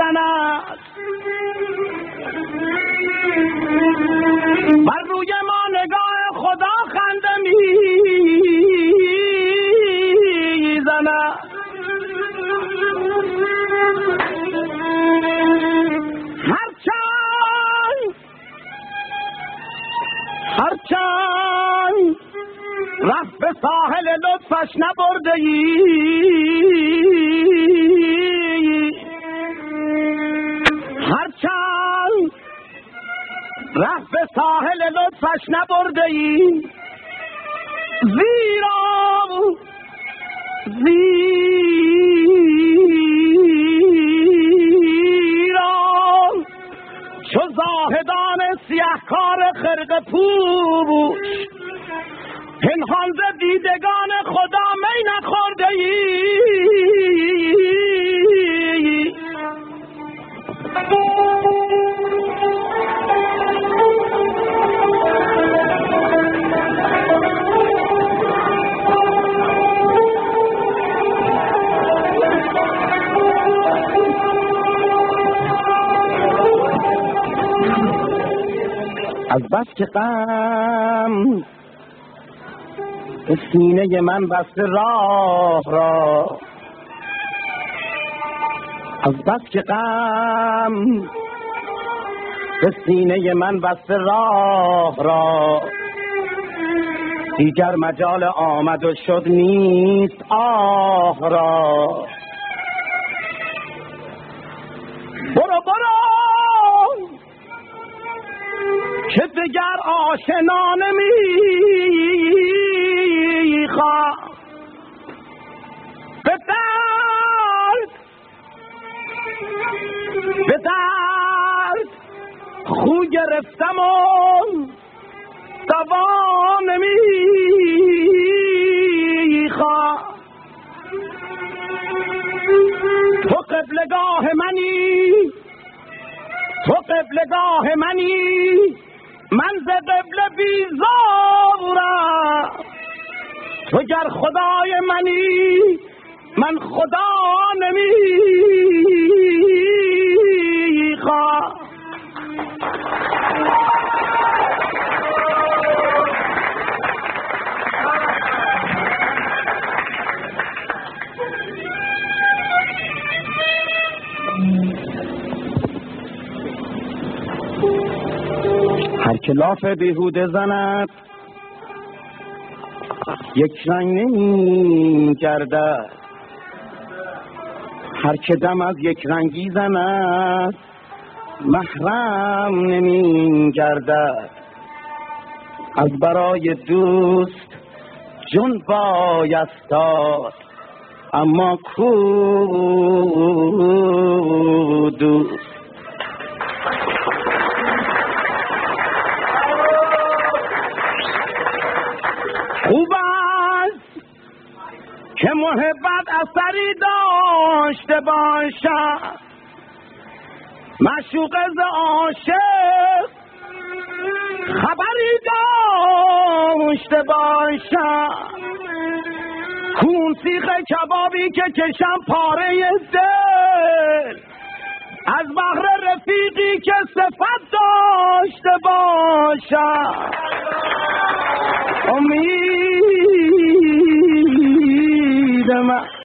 میزند، بر روی ما نگاه خدا خنده میزند. هرچند رفت به ساحل لطفش نبرده ای، هرچند رفت به ساحل لطفش نبرده ای، زیرا چو زاهدان سیهکار خرقه پوش، پنهان ز دیدگان خدا می نخورده ای. از بس که غم به سینه من بسته راه را، از بس که غم به سینه من بسته راه را، دیگر مجال آمد و شد نیست آه را. برو که دیگر آشنا نمیخوام، به درد خو گرفتم و دوا نمیخوام. تو قبلگاه منی، تو قبلگاه منی، من ز قبله بیزارم. تو گر خدای منی، من خدا نمیخوام. هر که لاف بیهوده زند یک رنگ نمی گردد، هر که دم از یک رنگی زند محرم نمی گردد. از برای دوست جون بایست داد، اما کو دوست. خوب است که محبت اثری داشته باشد، معشوق ز عاشق خبری داشته باشد. کون سیخ کبابی که کشم پاره دل، از بحر رفیقی که صفت داشته باشد. امید